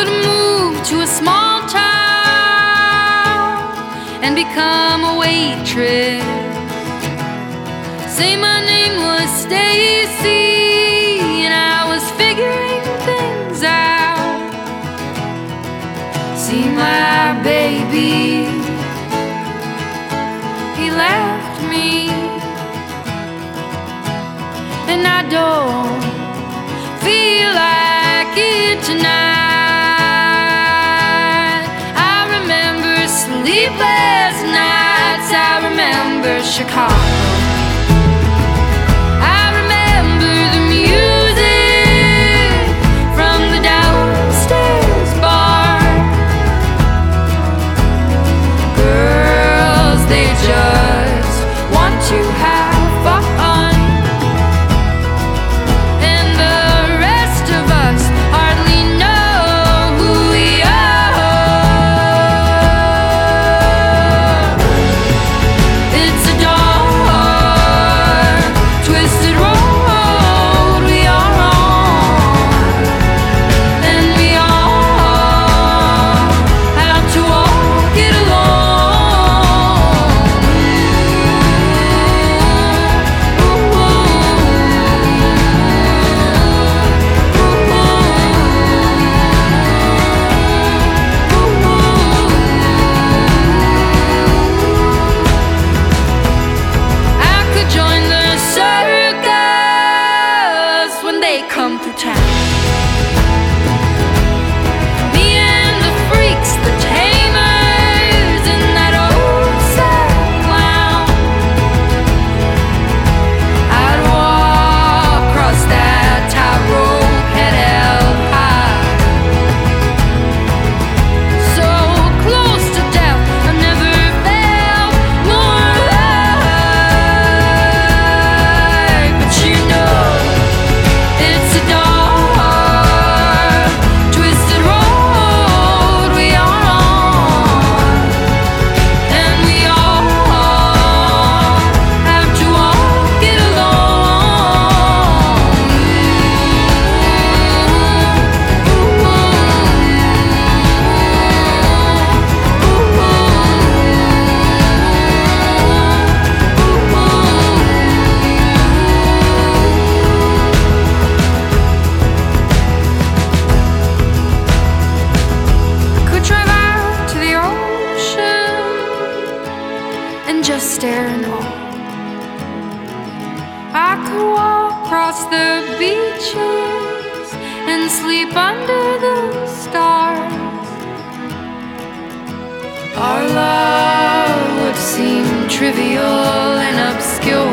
could move to a small town and become a waitress. Say my name was Stacy, and I was figuring things out. See my baby, he left me, and I don't feel like it tonight. I remember sleepless nights, I remember Chicago. Come through town. Me and the freaks, the tamers, and that old sad clown. I'd walk across that tightrope, head held high, so close to death. I've never felt more alive. But you know, it's a dark, twisted road we are on, and we all have to walk it alone. Could drive out to the ocean and just stare in awe. I could walk across the beaches and sleep under the stars. Our love would seem trivial and obscure,